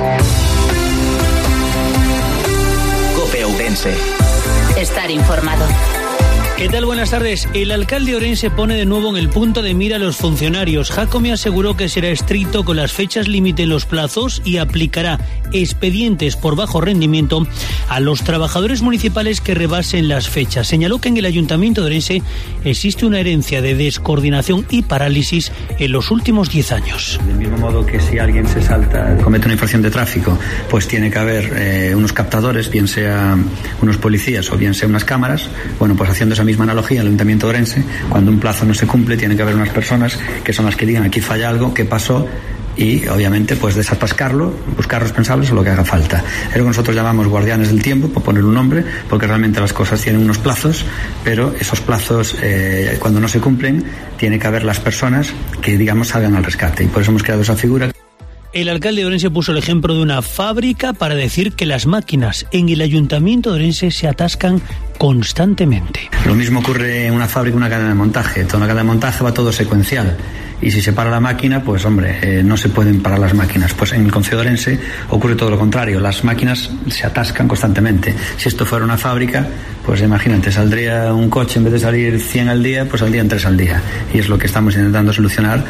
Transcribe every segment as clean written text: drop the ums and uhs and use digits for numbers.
COPE Ourense. Estar informado. ¿Qué tal? Buenas tardes. El alcalde de Ourense pone de nuevo en el punto de mira a los funcionarios. Jácome aseguró que será estricto con las fechas límite en los plazos y aplicará expedientes por bajo rendimiento a los trabajadores municipales que rebasen las fechas. Señaló que en el Ayuntamiento de Ourense existe una herencia de descoordinación y parálisis en los últimos 10 años. Del mismo modo que si alguien se salta, comete una infracción de tráfico, pues tiene que haber unos captadores, bien sea unos policías o bien sea unas cámaras. Bueno, pues haciendo esa misma analogía, el Ayuntamiento de Ourense, cuando un plazo no se cumple, tiene que haber unas personas que son las que digan aquí falla algo, qué pasó, y obviamente pues desatascarlo, buscar responsables o lo que haga falta. Es lo que nosotros llamamos guardianes del tiempo, por poner un nombre, porque realmente las cosas tienen unos plazos, pero esos plazos cuando no se cumplen tiene que haber las personas que digamos salgan al rescate, y por eso hemos creado esa figura. El alcalde de Ourense puso el ejemplo de una fábrica para decir que las máquinas en el Ayuntamiento de Ourense se atascan constantemente. Lo mismo ocurre en una fábrica, una cadena de montaje. Toda una cadena de montaje va todo secuencial. Y si se para la máquina, pues hombre, no se pueden parar las máquinas. Pues en el concello de Ourense ocurre todo lo contrario. Las máquinas se atascan constantemente. Si esto fuera una fábrica, pues imagínate, saldría un coche, en vez de salir 100 al día, pues saldrían 3 al día. Y es lo que estamos intentando solucionar.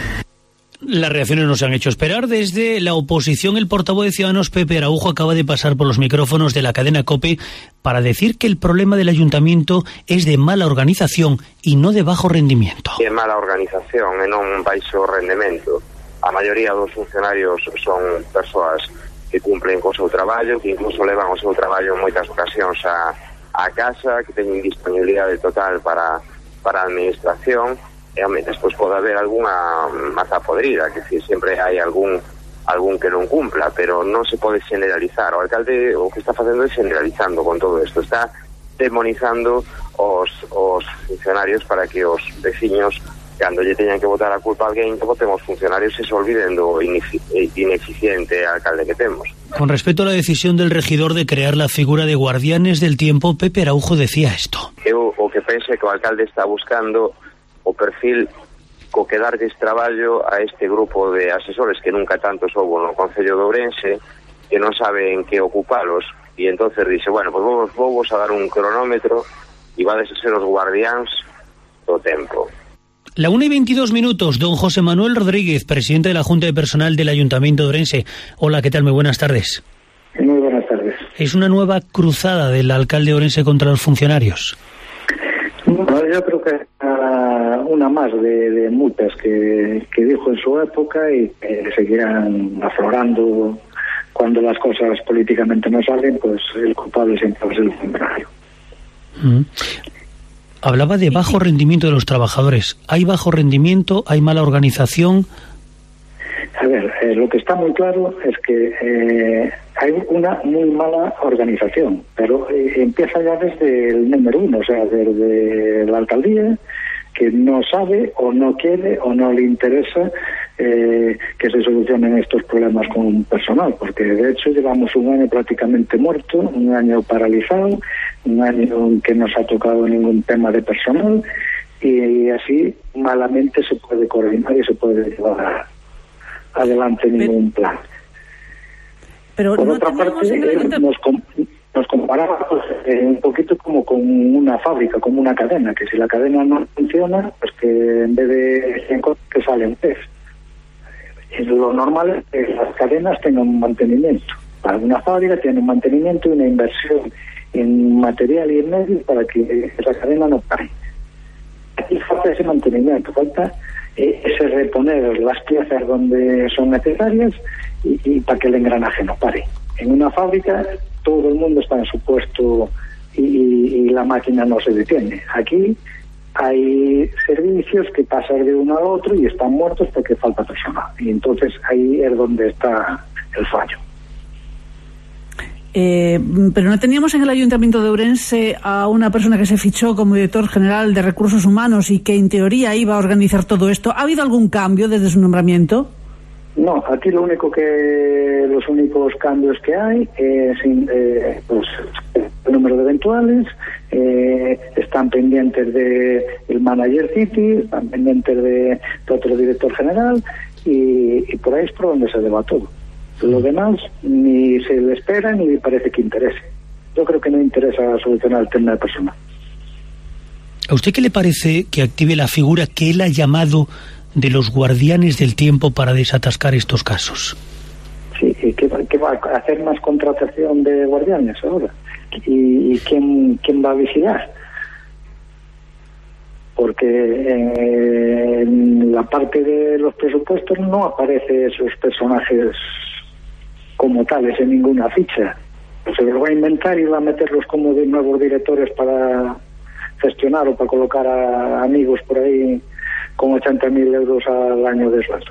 Las reacciones no se han hecho esperar. Desde la oposición, el portavoz de Ciudadanos, Pepe Araujo, acaba de pasar por los micrófonos de la cadena COPE para decir que el problema del ayuntamiento es de mala organización y no de bajo rendimiento. É mala organización e non baixo rendemento. A maioría dos funcionarios son persoas que cumplen co seu traballo, que incluso levan o seu traballo en moitas ocasións a casa, que teñen disponibilidade total para a administración. E despois pode haber algunha maza podrida, que si sempre hai algún que non cumpla, pero non se pode generalizar. O alcalde o que está facendo é generalizando con todo isto, está demonizando os funcionarios para que os veciños, cando lle teñan que botar a culpa a alguén, que votemos funcionarios e se olviden do ineficiente alcalde que temos. Con respecto a la decisión del regidor de crear la figura de guardianes del tiempo, Pepe Araujo decía esto. Eu o que penso é que o alcalde está buscando o perfil co que darlles traballo a este grupo de asesores que nunca tanto soubo no Concello de Ourense, que non saben que ocupalos, e entonces dice, bueno, pues vos a dar un cronómetro e vades a ser os guardiáns do tempo. La 1:22 minutos, don José Manuel Rodríguez, presidente de la Junta de Personal del Ayuntamiento de Ourense. Hola, ¿qué tal? Muy buenas tardes. Muy buenas tardes. ¿Es una nueva cruzada del alcalde de Ourense contra los funcionarios? Bueno, yo creo que una más de muchas que dijo en su época y que seguirán aflorando cuando las cosas políticamente no salen, pues el culpable siempre va a ser el funcionario. Hablaba de bajo rendimiento de los trabajadores. ¿Hay bajo rendimiento? ¿Hay mala organización? A ver, lo que está muy claro es que hay una muy mala organización, pero empieza ya desde el número uno, o sea, desde la alcaldía, que no sabe o no quiere o no le interesa que se solucionen estos problemas con personal, porque de hecho llevamos un año prácticamente muerto, un año paralizado, un año en que no se ha tocado ningún tema de personal, y así malamente se puede coordinar y se puede llevar adelante ningún plan. Pero por no otra parte, nos comparamos un poquito como con una fábrica, como una cadena, que si la cadena no funciona, pues que en vez de 100 cosas que salen 3. Lo normal es que las cadenas tengan un mantenimiento. Para una fábrica tiene un mantenimiento y una inversión en material y en medios para que esa cadena no pare. Aquí falta ese mantenimiento, falta ese reponer las piezas donde son necesarias y para que el engranaje no pare. En una fábrica todo el mundo está en su puesto y la máquina no se detiene. Aquí hay servicios que pasan de uno al otro y están muertos porque falta personal. Y entonces ahí es donde está el fallo. Pero no teníamos en el Ayuntamiento de Ourense a una persona que se fichó como director general de Recursos Humanos y que en teoría iba a organizar todo esto. ¿Ha habido algún cambio desde su nombramiento? No, aquí los únicos cambios que hay es pues, el número de eventuales, están pendientes de el manager city, están pendientes de otro director general y por ahí es por donde se deba todo. Lo demás ni se le espera ni parece que interese. Yo creo que no interesa solucionar el tema de personal. ¿A usted qué le parece que active la figura que él ha llamado de los guardianes del tiempo para desatascar estos casos? Sí, ¿qué va a hacer más contratación de guardianes ahora? ¿Y quién va a vigilar? Porque en la parte de los presupuestos no aparece esos personajes como tales en ninguna ficha. Se los va a inventar y va a meterlos como de nuevos directores para gestionar o para colocar a amigos por ahí con 80.000 euros al año de sueldo.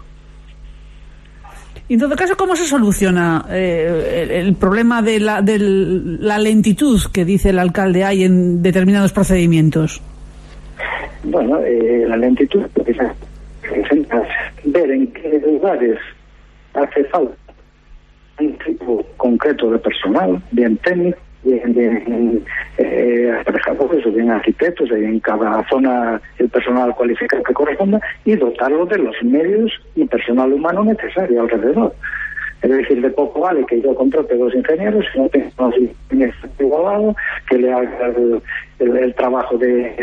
En todo caso, ¿cómo se soluciona el problema de la lentitud que dice el alcalde hay en determinados procedimientos? Bueno, la lentitud es ver en qué lugares hace falta un tipo concreto de personal, bien técnico, bien aparejadores o bien arquitectos, y en cada zona el personal cualificado que corresponda, y dotarlo de los medios y personal humano necesario alrededor. Es decir, de poco vale que yo contrate 2 ingenieros si no tengo un igualado que le haga el trabajo de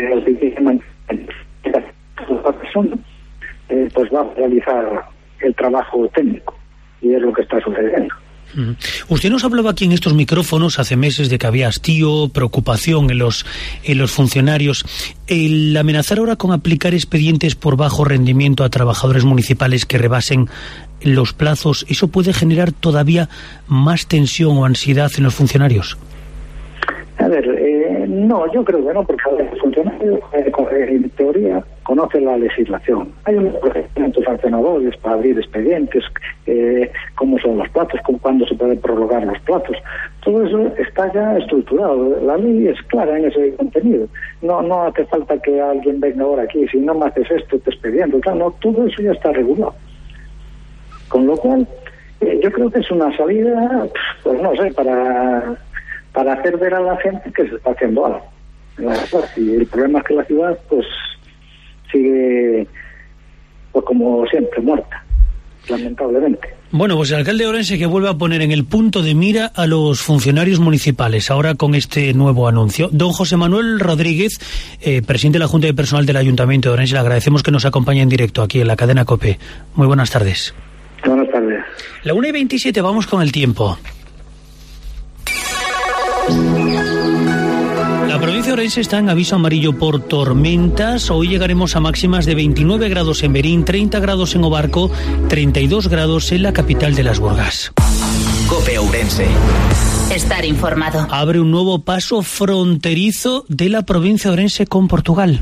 la persona, pues va a realizar el trabajo técnico, y es lo que está sucediendo. Usted nos hablaba aquí en estos micrófonos hace meses de que había hastío, preocupación en los funcionarios. El amenazar ahora con aplicar expedientes por bajo rendimiento a trabajadores municipales que rebasen los plazos, ¿eso puede generar todavía más tensión o ansiedad en los funcionarios? A ver, no, yo creo que no, porque el funcionario en teoría conoce la legislación. Hay unos procedimientos sancionadores para abrir expedientes, cómo son los plazos, cuándo se pueden prorrogar los plazos. Todo eso está ya estructurado. La ley es clara en ese contenido. No hace falta que alguien venga ahora aquí, si no me haces esto, te expediento. No, todo eso ya está regulado. Con lo cual, yo creo que es una salida, pues no sé, para hacer ver a la gente que se está haciendo algo. Y el problema es que la ciudad pues sigue pues como siempre muerta, lamentablemente. Bueno, pues el alcalde de Ourense que vuelve a poner en el punto de mira a los funcionarios municipales, ahora con este nuevo anuncio. Don José Manuel Rodríguez, presidente de la Junta de Personal del Ayuntamiento de Ourense, le agradecemos que nos acompañe en directo aquí en la cadena COPE. Muy buenas tardes. Buenas tardes. La 1:27, vamos con el tiempo. La provincia de Ourense está en aviso amarillo por tormentas. Hoy llegaremos a máximas de 29 grados en Berín, 30 grados en Obarco, 32 grados en la capital de Las Burgas. COPE Ourense. Estar informado. Abre un nuevo paso fronterizo de la provincia de Ourense con Portugal.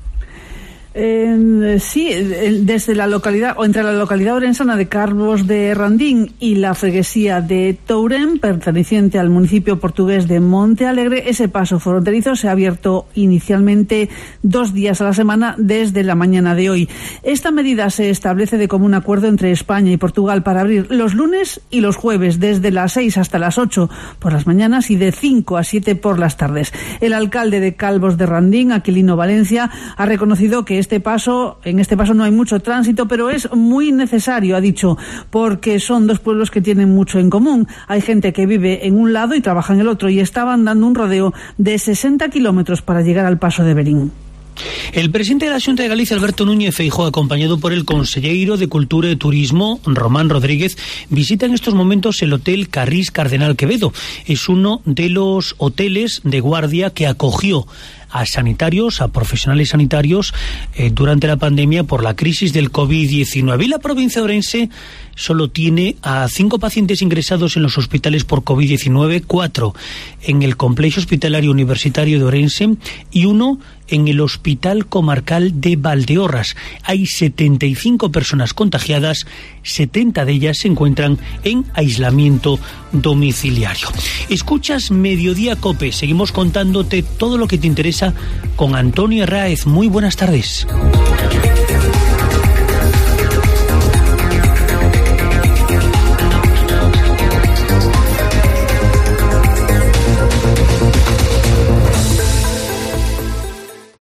Sí, desde la localidad o entre la localidad orensana de Calvos de Randín y la freguesía de Tourén, perteneciente al municipio portugués de Monte Alegre, ese paso fronterizo se ha abierto inicialmente 2 días a la semana desde la mañana de hoy. Esta medida se establece de común acuerdo entre España y Portugal para abrir los lunes y los jueves desde las 6 hasta las 8 por las mañanas y de 5 a 7 por las tardes. El alcalde de Calvos de Randín, Aquilino Valencia, ha reconocido que en este paso no hay mucho tránsito, pero es muy necesario, ha dicho, porque son 2 pueblos que tienen mucho en común. Hay gente que vive en un lado y trabaja en el otro, y estaban dando un rodeo de 60 kilómetros para llegar al paso de Berín. El presidente de la Xunta de Galicia, Alberto Núñez Feijóo, acompañado por el conselleiro de Cultura y Turismo, Román Rodríguez, visita en estos momentos el Hotel Carrís Cardenal Quevedo. Es uno de los hoteles de guardia que acogió a sanitarios, a profesionales sanitarios durante la pandemia por la crisis del COVID-19. Y la provincia de Ourense solo tiene a 5 pacientes ingresados en los hospitales por COVID-19, 4 en el Complejo Hospitalario Universitario de Ourense y 1 en el Hospital Comarcal de Valdeorras. Hay 75 personas contagiadas, 70 de ellas se encuentran en aislamiento domiciliario. Escuchas Mediodía COPE, seguimos contándote todo lo que te interesa con Antonio Herráez. Muy buenas tardes.